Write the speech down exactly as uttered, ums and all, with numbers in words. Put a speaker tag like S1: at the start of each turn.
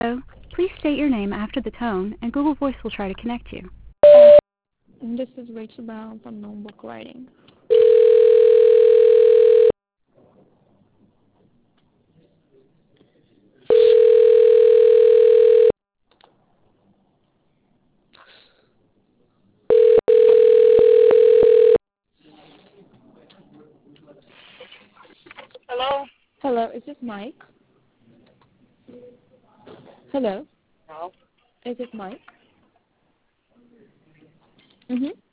S1: Hello. Please state your name after the tone, and Google Voice will try to connect you.
S2: This is Rachel Brown from Notebook Writing.
S3: Hello?
S2: Hello, is this Mike? Hello?
S3: No.
S2: Is this Mike? Mm-hmm.